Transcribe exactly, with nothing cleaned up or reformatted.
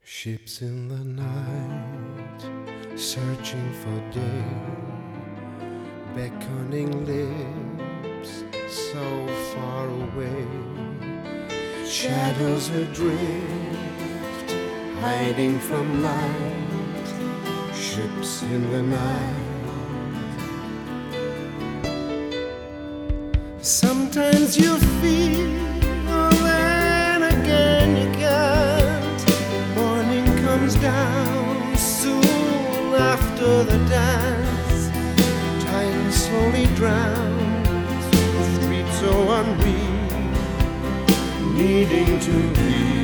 Ships in the night, searching for day, beckoning lips so far away, shadows adrift, hiding from light, ships in the night. Sometimes you feel, then again you can't. Morning comes down soon after the dance. Time slowly drowns, streets so unreal, needing to be.